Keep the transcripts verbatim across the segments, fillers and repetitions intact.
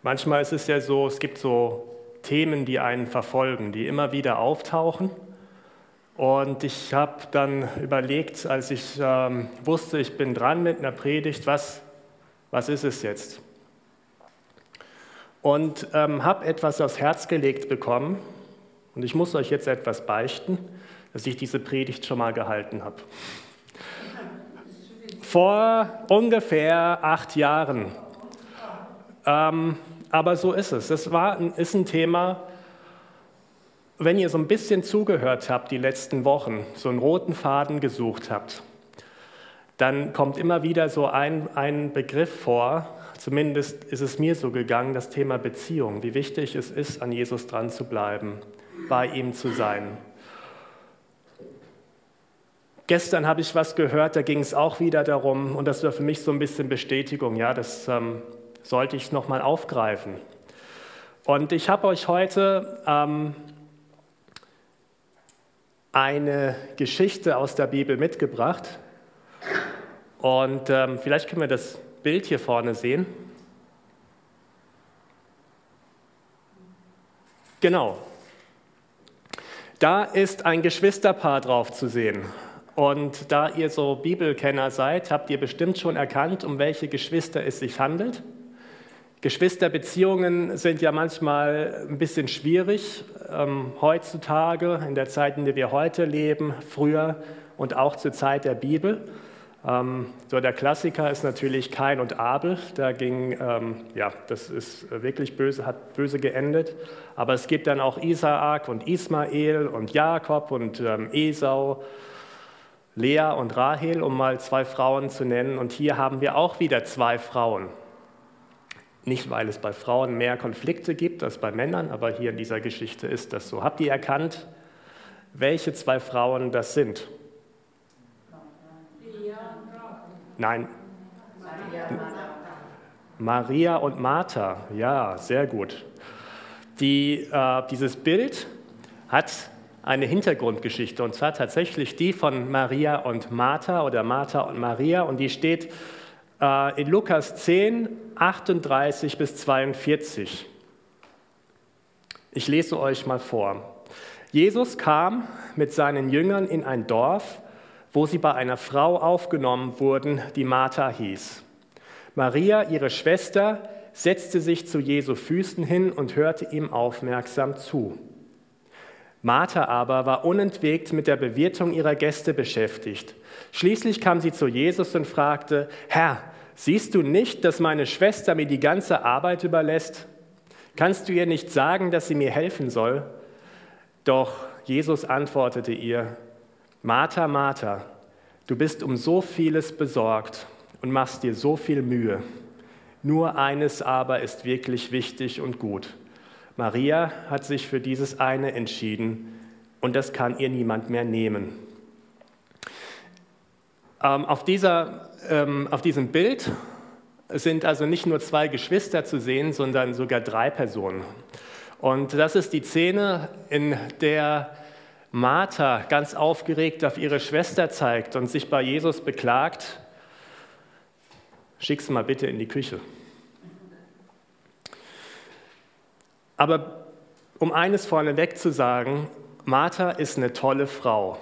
Manchmal ist es ja so, es gibt so Themen, die einen verfolgen, die immer wieder auftauchen. Und ich habe dann überlegt, als ich ähm, wusste, ich bin dran mit einer Predigt, was, was ist es jetzt? Und ähm, habe etwas aufs Herz gelegt bekommen. Und ich muss euch jetzt etwas beichten, dass ich diese Predigt schon mal gehalten habe. Vor ungefähr acht Jahren. Ähm, aber so ist es. Das war, ist ein Thema, wenn ihr so ein bisschen zugehört habt die letzten Wochen, so einen roten Faden gesucht habt, dann kommt immer wieder so ein, ein Begriff vor, zumindest ist es mir so gegangen, das Thema Beziehung, wie wichtig es ist, an Jesus dran zu bleiben, bei ihm zu sein. Gestern habe ich was gehört, da ging es auch wieder darum, und das war für mich so ein bisschen Bestätigung, ja, das ähm, sollte ich nochmal aufgreifen. Und ich habe euch heute ähm, eine Geschichte aus der Bibel mitgebracht. Und ähm, vielleicht können wir das Bild hier vorne sehen. Genau. Da ist ein Geschwisterpaar drauf zu sehen. Und da ihr so Bibelkenner seid, habt ihr bestimmt schon erkannt, um welche Geschwister es sich handelt. Geschwisterbeziehungen sind ja manchmal ein bisschen schwierig, ähm, heutzutage, in der Zeit, in der wir heute leben, früher und auch zur Zeit der Bibel. Ähm, so der Klassiker ist natürlich Kain und Abel, da ging, ähm, ja, das ist wirklich böse, hat böse geendet. Aber es gibt dann auch Isaak und Ismael und Jakob und ähm, Esau, Lea und Rahel, um mal zwei Frauen zu nennen. Und hier haben wir auch wieder zwei Frauen. Nicht, weil es bei Frauen mehr Konflikte gibt als bei Männern, aber hier in dieser Geschichte ist das so. Habt ihr erkannt, welche zwei Frauen das sind? Nein. Maria und Martha. Ja, sehr gut. Die, äh, dieses Bild hat eine Hintergrundgeschichte, und zwar tatsächlich die von Maria und Martha oder Martha und Maria, und die steht äh, in Lukas zehn, achtunddreißig bis zweiundvierzig. Ich lese euch mal vor. Jesus kam mit seinen Jüngern in ein Dorf, wo sie bei einer Frau aufgenommen wurden, die Martha hieß. Maria, ihre Schwester, setzte sich zu Jesu Füßen hin und hörte ihm aufmerksam zu. Martha aber war unentwegt mit der Bewirtung ihrer Gäste beschäftigt. Schließlich kam sie zu Jesus und fragte: Herr, siehst du nicht, dass meine Schwester mir die ganze Arbeit überlässt? Kannst du ihr nicht sagen, dass sie mir helfen soll? Doch Jesus antwortete ihr: Martha, Martha, du bist um so vieles besorgt und machst dir so viel Mühe. Nur eines aber ist wirklich wichtig und gut. Maria hat sich für dieses eine entschieden und das kann ihr niemand mehr nehmen. Ähm, auf, dieser, ähm, auf diesem Bild sind also nicht nur zwei Geschwister zu sehen, sondern sogar drei Personen. Und das ist die Szene, in der Martha ganz aufgeregt auf ihre Schwester zeigt und sich bei Jesus beklagt: Schick sie mal bitte in die Küche. Aber um eines vorneweg zu sagen, Martha ist eine tolle Frau.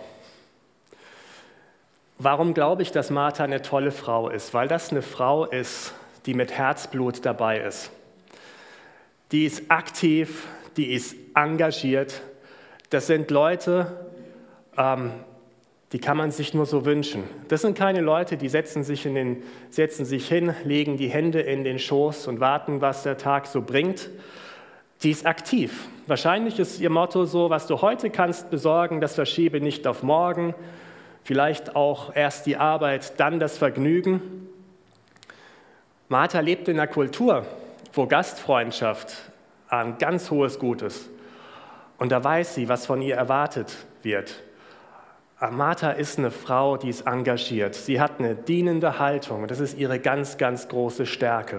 Warum glaube ich, dass Martha eine tolle Frau ist? Weil das eine Frau ist, die mit Herzblut dabei ist. Die ist aktiv, die ist engagiert. Das sind Leute, ähm, die kann man sich nur so wünschen. Das sind keine Leute, die setzen sich, in den, setzen sich hin, legen die Hände in den Schoß und warten, was der Tag so bringt. Die ist aktiv. Wahrscheinlich ist ihr Motto so: Was du heute kannst besorgen, das verschiebe nicht auf morgen. Vielleicht auch erst die Arbeit, dann das Vergnügen. Martha lebt in einer Kultur, wo Gastfreundschaft ein ganz hohes Gut ist. Und da weiß sie, was von ihr erwartet wird. Martha ist eine Frau, die ist engagiert. Sie hat eine dienende Haltung. Das ist ihre ganz, ganz große Stärke.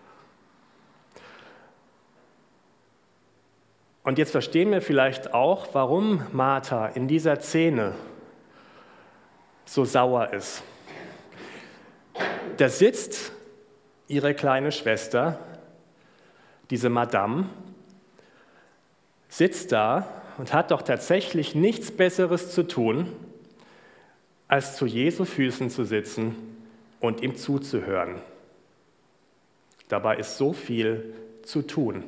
Und jetzt verstehen wir vielleicht auch, warum Martha in dieser Szene so sauer ist. Da sitzt ihre kleine Schwester diese Madame, sitzt da und hat doch tatsächlich nichts Besseres zu tun, als zu Jesu Füßen zu sitzen und ihm zuzuhören. Dabei ist so viel zu tun.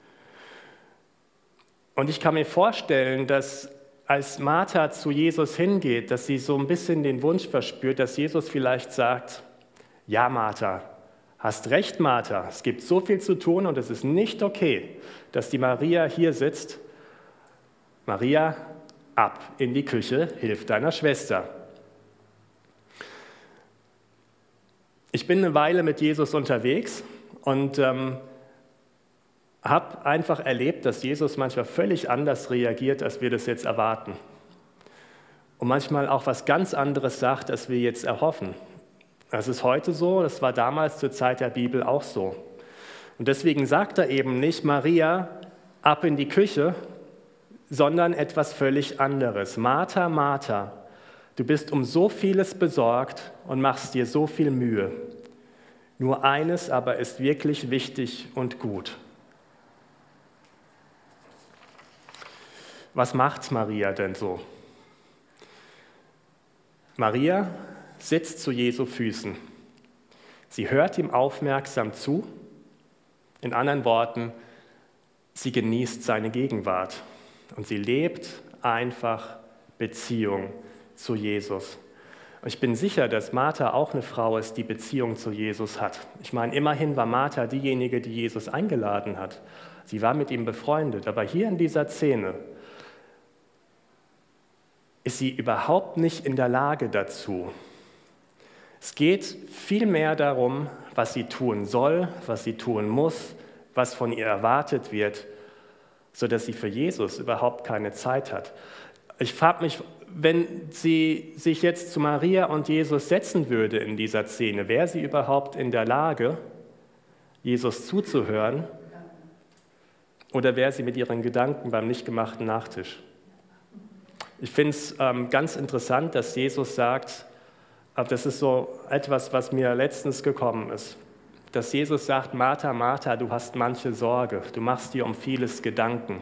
Und ich kann mir vorstellen, dass als Martha zu Jesus hingeht, dass sie so ein bisschen den Wunsch verspürt, dass Jesus vielleicht sagt, ja Martha, hast recht Martha, es gibt so viel zu tun und es ist nicht okay, dass die Maria hier sitzt. Maria, ab in die Küche, hilf deiner Schwester. Ich bin eine Weile mit Jesus unterwegs und ähm, habe einfach erlebt, dass Jesus manchmal völlig anders reagiert, als wir das jetzt erwarten. Und manchmal auch was ganz anderes sagt, als wir jetzt erhoffen. Das ist heute so, das war damals zur Zeit der Bibel auch so. Und deswegen sagt er eben nicht, Maria, ab in die Küche, sondern etwas völlig anderes. Martha, Martha, du bist um so vieles besorgt und machst dir so viel Mühe. Nur eines aber ist wirklich wichtig und gut. Was macht Maria denn so? Maria sitzt zu Jesu Füßen. Sie hört ihm aufmerksam zu. In anderen Worten, sie genießt seine Gegenwart. Und sie lebt einfach Beziehung zu Jesus. Und ich bin sicher, dass Martha auch eine Frau ist, die Beziehung zu Jesus hat. Ich meine, immerhin war Martha diejenige, die Jesus eingeladen hat. Sie war mit ihm befreundet. Aber hier in dieser Szene ist sie überhaupt nicht in der Lage dazu. Es geht vielmehr darum, was sie tun soll, was sie tun muss, was von ihr erwartet wird, sodass sie für Jesus überhaupt keine Zeit hat. Ich frage mich, wenn sie sich jetzt zu Maria und Jesus setzen würde in dieser Szene, wäre sie überhaupt in der Lage, Jesus zuzuhören, oder wäre sie mit ihren Gedanken beim nicht gemachten Nachtisch? Ich finde es ähm, ganz interessant, dass Jesus sagt, äh, das ist so etwas, was mir letztens gekommen ist, dass Jesus sagt, Martha, Martha, du hast manche Sorge, du machst dir um vieles Gedanken.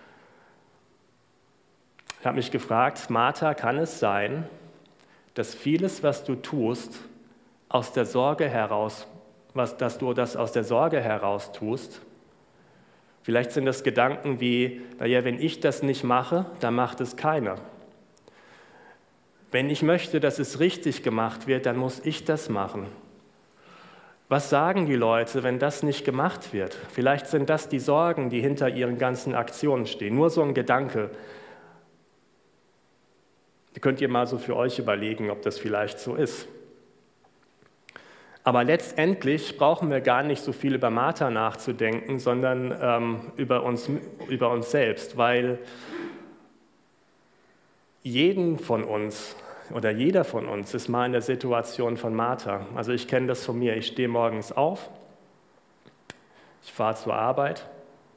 Ich habe mich gefragt, Martha, kann es sein, dass vieles, was du tust, aus der Sorge heraus, was, dass du das aus der Sorge heraus tust? Vielleicht sind das Gedanken wie, naja, wenn ich das nicht mache, dann macht es keiner. Wenn ich möchte, dass es richtig gemacht wird, dann muss ich das machen. Was sagen die Leute, wenn das nicht gemacht wird? Vielleicht sind das die Sorgen, die hinter ihren ganzen Aktionen stehen. Nur so ein Gedanke. Könnt ihr mal so für euch überlegen, ob das vielleicht so ist. Aber letztendlich brauchen wir gar nicht so viel über Martha nachzudenken, sondern ähm, über uns, über uns selbst, weil jeden von uns oder jeder von uns ist mal in der Situation von Martha. Also ich kenne das von mir. Ich stehe morgens auf, ich fahre zur Arbeit,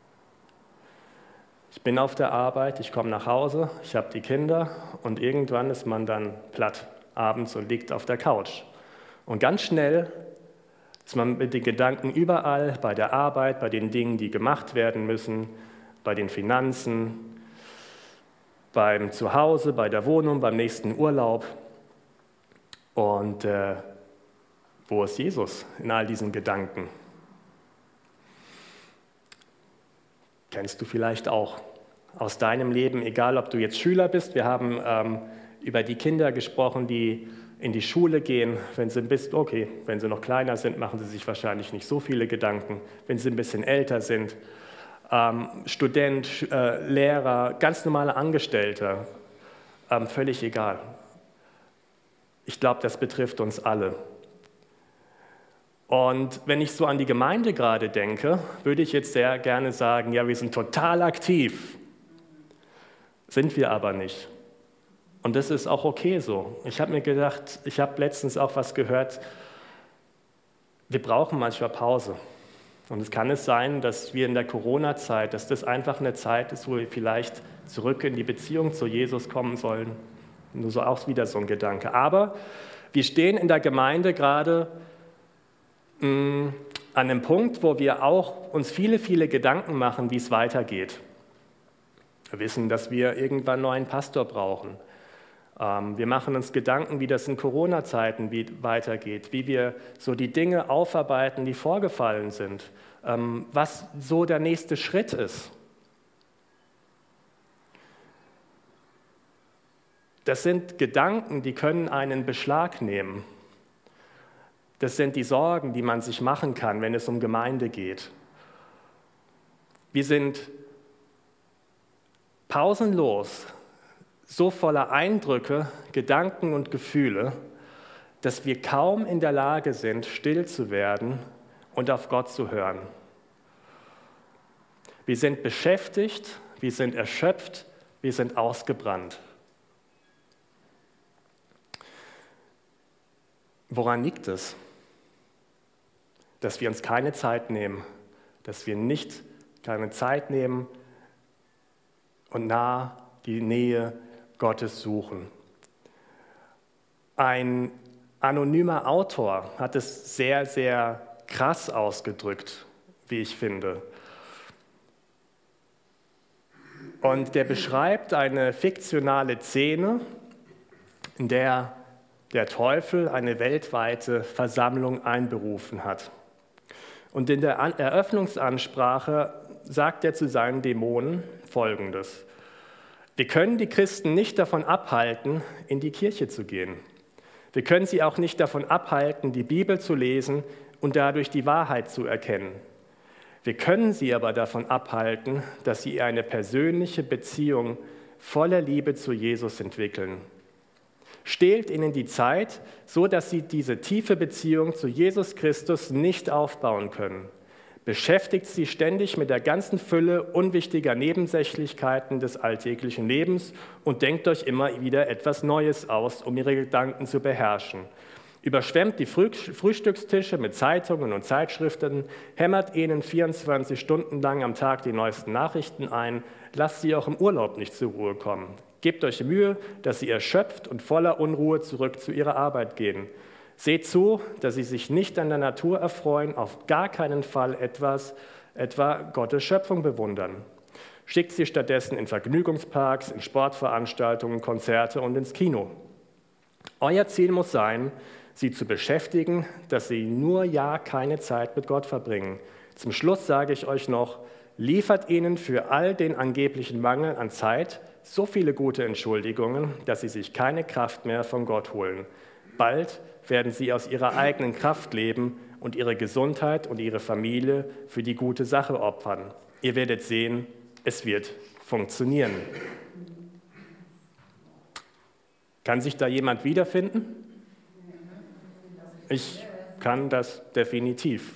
ich bin auf der Arbeit, ich komme nach Hause, ich habe die Kinder und irgendwann ist man dann platt abends und liegt auf der Couch. Und ganz schnell ist man mit den Gedanken überall, bei der Arbeit, bei den Dingen, die gemacht werden müssen, bei den Finanzen, beim Zuhause, bei der Wohnung, beim nächsten Urlaub. Und äh, wo ist Jesus in all diesen Gedanken? Kennst du vielleicht auch aus deinem Leben, egal ob du jetzt Schüler bist. Wir haben ähm, über die Kinder gesprochen, die in die Schule gehen. Wenn sie bist, okay, wenn sie noch kleiner sind, machen sie sich wahrscheinlich nicht so viele Gedanken. Wenn sie ein bisschen älter sind, ähm, Student, äh, Lehrer, ganz normale Angestellte, ähm, völlig egal. Ich glaube, das betrifft uns alle. Und wenn ich so an die Gemeinde gerade denke, würde ich jetzt sehr gerne sagen, ja, wir sind total aktiv. Sind wir aber nicht. Und das ist auch okay so. Ich habe mir gedacht, ich habe letztens auch was gehört, wir brauchen manchmal Pause. Und es kann es sein, dass wir in der Corona-Zeit, dass das einfach eine Zeit ist, wo wir vielleicht zurück in die Beziehung zu Jesus kommen sollen. Nur so auch wieder so ein Gedanke. Aber wir stehen in der Gemeinde gerade mh, an einem Punkt, wo wir auch uns viele, viele Gedanken machen, wie es weitergeht. Wir wissen, dass wir irgendwann einen neuen Pastor brauchen. Ähm, wir machen uns Gedanken, wie das in Corona-Zeiten weitergeht, wie wir so die Dinge aufarbeiten, die vorgefallen sind, ähm, was so der nächste Schritt ist. Das sind Gedanken, die können einen Beschlag nehmen. Das sind die Sorgen, die man sich machen kann, wenn es um Gemeinde geht. Wir sind pausenlos so voller Eindrücke, Gedanken und Gefühle, dass wir kaum in der Lage sind, still zu werden und auf Gott zu hören. Wir sind beschäftigt, wir sind erschöpft, wir sind ausgebrannt. Woran liegt es? Dass wir uns keine Zeit nehmen, dass wir nicht keine Zeit nehmen und nah die Nähe Gottes suchen. Ein anonymer Autor hat es sehr, sehr krass ausgedrückt, wie ich finde. Und der beschreibt eine fiktionale Szene, in der der Teufel eine weltweite Versammlung einberufen hat. Und in der Eröffnungsansprache sagt er zu seinen Dämonen Folgendes: Wir können die Christen nicht davon abhalten, in die Kirche zu gehen. Wir können sie auch nicht davon abhalten, die Bibel zu lesen und dadurch die Wahrheit zu erkennen. Wir können sie aber davon abhalten, dass sie eine persönliche Beziehung voller Liebe zu Jesus entwickeln. Stehlt ihnen die Zeit, so dass sie diese tiefe Beziehung zu Jesus Christus nicht aufbauen können. Beschäftigt sie ständig mit der ganzen Fülle unwichtiger Nebensächlichkeiten des alltäglichen Lebens und denkt euch immer wieder etwas Neues aus, um ihre Gedanken zu beherrschen. Überschwemmt die Frühstückstische mit Zeitungen und Zeitschriften, hämmert ihnen vierundzwanzig Stunden lang am Tag die neuesten Nachrichten ein, lasst sie auch im Urlaub nicht zur Ruhe kommen. Gebt euch Mühe, dass sie erschöpft und voller Unruhe zurück zu ihrer Arbeit gehen. Seht zu, dass sie sich nicht an der Natur erfreuen, auf gar keinen Fall etwas, etwa Gottes Schöpfung bewundern. Schickt sie stattdessen in Vergnügungsparks, in Sportveranstaltungen, Konzerte und ins Kino. Euer Ziel muss sein, sie zu beschäftigen, dass sie nur ja keine Zeit mit Gott verbringen. Zum Schluss sage ich euch noch, liefert ihnen für all den angeblichen Mangel an Zeit so viele gute Entschuldigungen, dass sie sich keine Kraft mehr von Gott holen. Bald werden sie aus ihrer eigenen Kraft leben und ihre Gesundheit und ihre Familie für die gute Sache opfern. Ihr werdet sehen, es wird funktionieren. Kann sich da jemand wiederfinden? Ich kann das definitiv.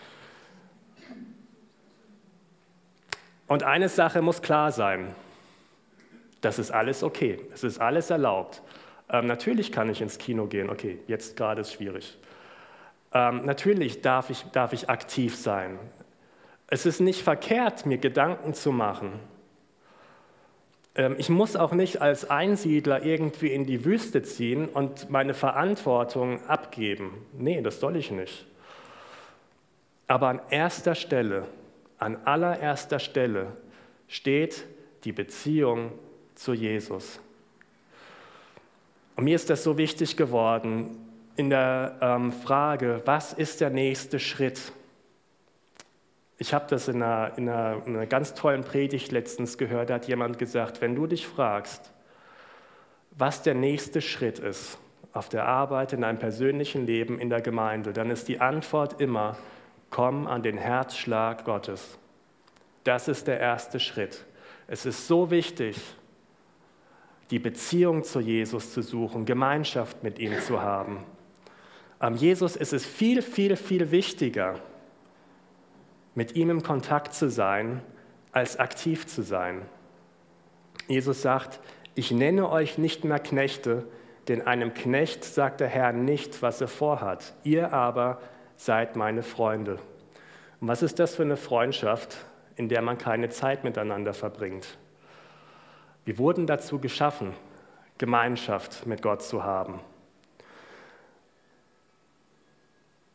Und eine Sache muss klar sein: Das ist alles okay, es ist alles erlaubt. Ähm, natürlich kann ich ins Kino gehen, okay, jetzt gerade ist schwierig. Ähm, natürlich darf ich, darf ich aktiv sein. Es ist nicht verkehrt, mir Gedanken zu machen. Ähm, ich muss auch nicht als Einsiedler irgendwie in die Wüste ziehen und meine Verantwortung abgeben. Nee, das soll ich nicht. Aber an erster Stelle, an allererster Stelle steht die Beziehung zu Jesus. Und mir ist das so wichtig geworden in der ähm, Frage, was ist der nächste Schritt? Ich habe das in einer, in, einer, in einer ganz tollen Predigt letztens gehört, da hat jemand gesagt, wenn du dich fragst, was der nächste Schritt ist auf der Arbeit, in deinem persönlichen Leben, in der Gemeinde, dann ist die Antwort immer, komm an den Herzschlag Gottes. Das ist der erste Schritt. Es ist so wichtig, die Beziehung zu Jesus zu suchen, Gemeinschaft mit ihm zu haben. Am Jesus ist es viel, viel, viel wichtiger, mit ihm im Kontakt zu sein, als aktiv zu sein. Jesus sagt, ich nenne euch nicht mehr Knechte, denn einem Knecht sagt der Herr nicht, was er vorhat. Ihr aber seid meine Freunde. Und was ist das für eine Freundschaft, in der man keine Zeit miteinander verbringt? Wir wurden dazu geschaffen, Gemeinschaft mit Gott zu haben.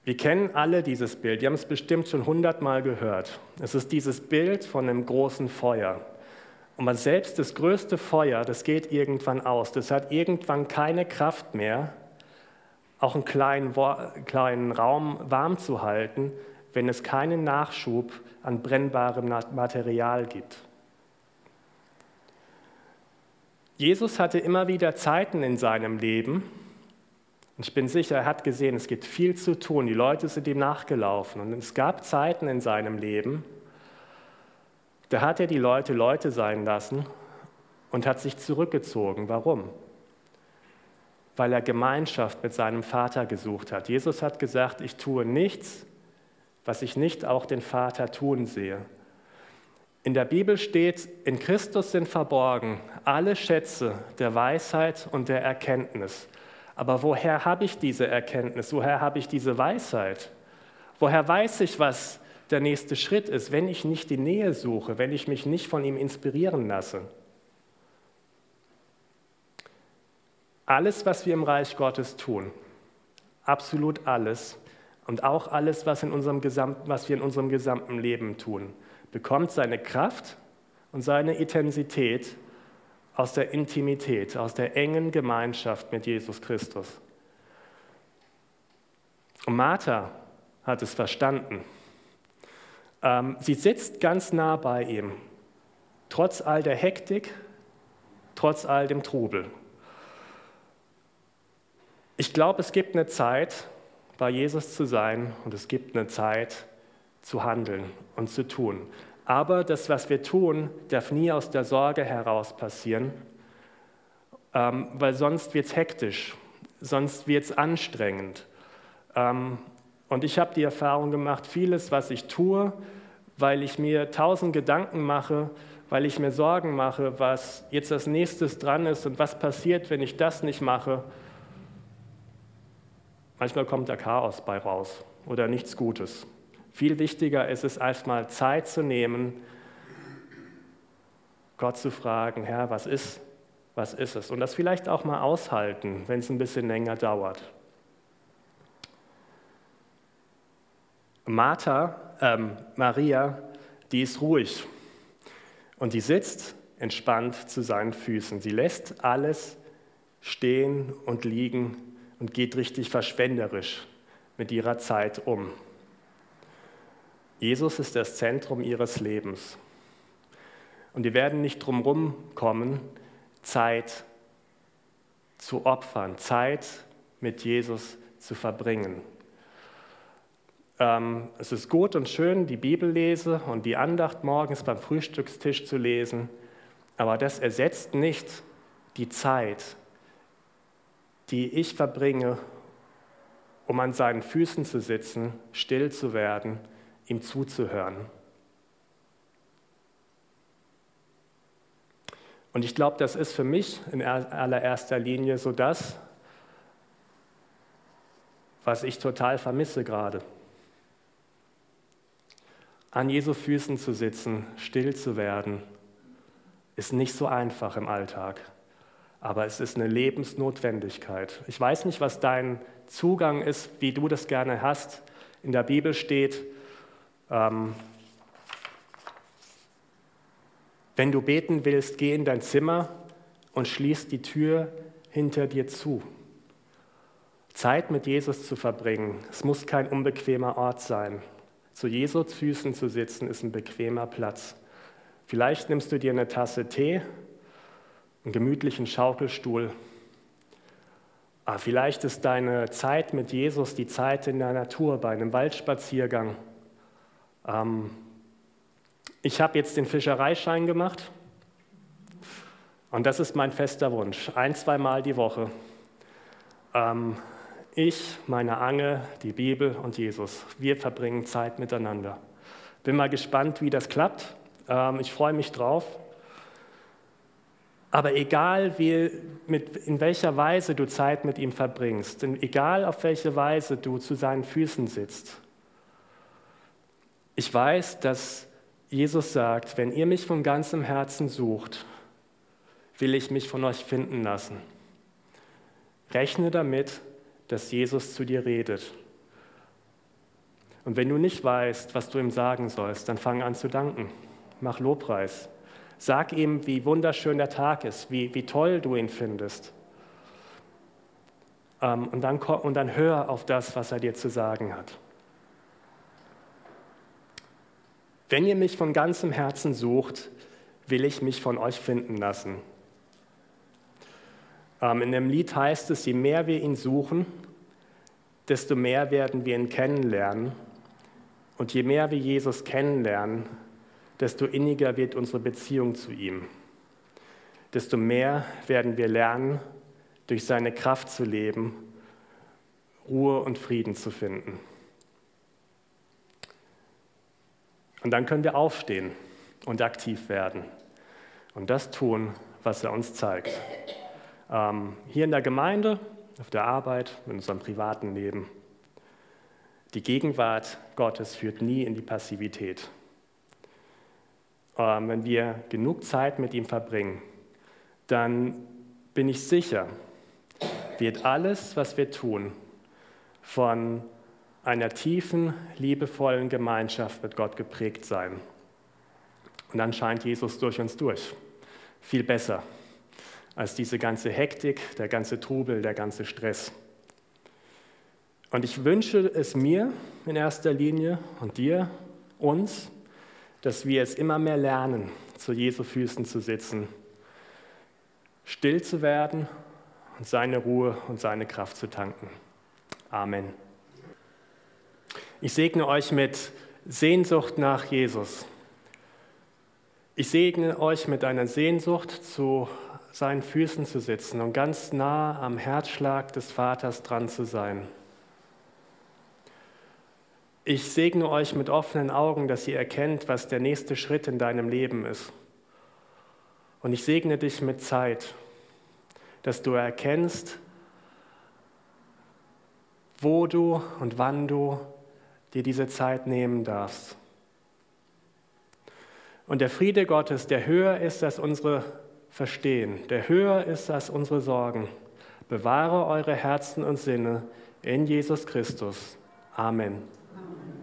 Wir kennen alle dieses Bild, wir haben es bestimmt schon hundertmal gehört. Es ist dieses Bild von einem großen Feuer. Und man selbst das größte Feuer, das geht irgendwann aus. Das hat irgendwann keine Kraft mehr, auch einen kleinen, kleinen Raum warm zu halten, wenn es keinen Nachschub an brennbarem Material gibt. Jesus hatte immer wieder Zeiten in seinem Leben, und ich bin sicher, er hat gesehen, es gibt viel zu tun, die Leute sind ihm nachgelaufen. Und es gab Zeiten in seinem Leben, da hat er die Leute Leute sein lassen und hat sich zurückgezogen. Warum? Weil er Gemeinschaft mit seinem Vater gesucht hat. Jesus hat gesagt, ich tue nichts, was ich nicht auch den Vater tun sehe. In der Bibel steht, in Christus sind verborgen alle Schätze der Weisheit und der Erkenntnis. Aber woher habe ich diese Erkenntnis? Woher habe ich diese Weisheit? Woher weiß ich, was der nächste Schritt ist, wenn ich nicht die Nähe suche, wenn ich mich nicht von ihm inspirieren lasse? Alles, was wir im Reich Gottes tun, absolut alles und auch alles, was, in unserem Gesam- was wir in unserem gesamten Leben tun, bekommt seine Kraft und seine Intensität aus der Intimität, aus der engen Gemeinschaft mit Jesus Christus. Und Martha hat es verstanden. Ähm, sie sitzt ganz nah bei ihm, trotz all der Hektik, trotz all dem Trubel. Ich glaube, es gibt eine Zeit, bei Jesus zu sein, und es gibt eine Zeit, zu handeln und zu tun. Aber das, was wir tun, darf nie aus der Sorge heraus passieren, ähm, weil sonst wird es hektisch, sonst wird es anstrengend. Ähm, und ich habe die Erfahrung gemacht, vieles, was ich tue, weil ich mir tausend Gedanken mache, weil ich mir Sorgen mache, was jetzt als nächstes dran ist und was passiert, wenn ich das nicht mache. Manchmal kommt da Chaos bei raus oder nichts Gutes. Viel wichtiger ist es, erstmal Zeit zu nehmen, Gott zu fragen, Herr, was ist, was ist es? Und das vielleicht auch mal aushalten, wenn es ein bisschen länger dauert. Martha, ähm, Maria, die ist ruhig und die sitzt entspannt zu seinen Füßen. Sie lässt alles stehen und liegen und geht richtig verschwenderisch mit ihrer Zeit um. Jesus ist das Zentrum ihres Lebens. Und wir werden nicht drum herum kommen, Zeit zu opfern, Zeit mit Jesus zu verbringen. Ähm, es ist gut und schön, die Bibel lese und die Andacht morgens beim Frühstückstisch zu lesen, aber das ersetzt nicht die Zeit, die ich verbringe, um an seinen Füßen zu sitzen, still zu werden, ihm zuzuhören. Und ich glaube, das ist für mich in allererster Linie so das, was ich total vermisse gerade. An Jesu Füßen zu sitzen, still zu werden, ist nicht so einfach im Alltag, aber es ist eine Lebensnotwendigkeit. Ich weiß nicht, was dein Zugang ist, wie du das gerne hast. In der Bibel steht, ähm, wenn du beten willst, geh in dein Zimmer und schließ die Tür hinter dir zu. Zeit mit Jesus zu verbringen, es muss kein unbequemer Ort sein. Zu Jesu Füßen zu sitzen, ist ein bequemer Platz. Vielleicht nimmst du dir eine Tasse Tee, einen gemütlichen Schaukelstuhl. Aber vielleicht ist deine Zeit mit Jesus die Zeit in der Natur, bei einem Waldspaziergang. Ähm, ich habe jetzt den Fischereischein gemacht und das ist mein fester Wunsch, ein-, zweimal die Woche. Ähm, ich, meine Angel, die Bibel und Jesus, wir verbringen Zeit miteinander. Bin mal gespannt, wie das klappt. Ähm, ich freue mich drauf. Aber egal, wie, mit, in welcher Weise du Zeit mit ihm verbringst, egal auf welche Weise du zu seinen Füßen sitzt, ich weiß, dass Jesus sagt, wenn ihr mich von ganzem Herzen sucht, will ich mich von euch finden lassen. Rechne damit, dass Jesus zu dir redet. Und wenn du nicht weißt, was du ihm sagen sollst, dann fang an zu danken. Mach Lobpreis. Sag ihm, wie wunderschön der Tag ist, wie, wie toll du ihn findest. Ähm, und, dann, und dann hör auf das, was er dir zu sagen hat. Wenn ihr mich von ganzem Herzen sucht, will ich mich von euch finden lassen. Ähm, in dem Lied heißt es, je mehr wir ihn suchen, desto mehr werden wir ihn kennenlernen. Und je mehr wir Jesus kennenlernen, desto inniger wird unsere Beziehung zu ihm. Desto mehr werden wir lernen, durch seine Kraft zu leben, Ruhe und Frieden zu finden. Und dann können wir aufstehen und aktiv werden und das tun, was er uns zeigt. Ähm, hier in der Gemeinde, auf der Arbeit, in unserem privaten Leben. Die Gegenwart Gottes führt nie in die Passivität. Ähm, wenn wir genug Zeit mit ihm verbringen, dann bin ich sicher, wird alles, was wir tun, von einer tiefen, liebevollen Gemeinschaft mit Gott geprägt sein. Und dann scheint Jesus durch uns durch. Viel besser als diese ganze Hektik, der ganze Trubel, der ganze Stress. Und ich wünsche es mir in erster Linie und dir, uns, dass wir es immer mehr lernen, zu Jesu Füßen zu sitzen, still zu werden und seine Ruhe und seine Kraft zu tanken. Amen. Ich segne euch mit Sehnsucht nach Jesus. Ich segne euch mit einer Sehnsucht, zu seinen Füßen zu sitzen und ganz nah am Herzschlag des Vaters dran zu sein. Ich segne euch mit offenen Augen, dass ihr erkennt, was der nächste Schritt in deinem Leben ist. Und ich segne dich mit Zeit, dass du erkennst, wo du und wann du dir diese Zeit nehmen darfst. Und der Friede Gottes, der höher ist als unsere Verstehen, der höher ist als unsere Sorgen, bewahre eure Herzen und Sinne in Jesus Christus. Amen. Amen.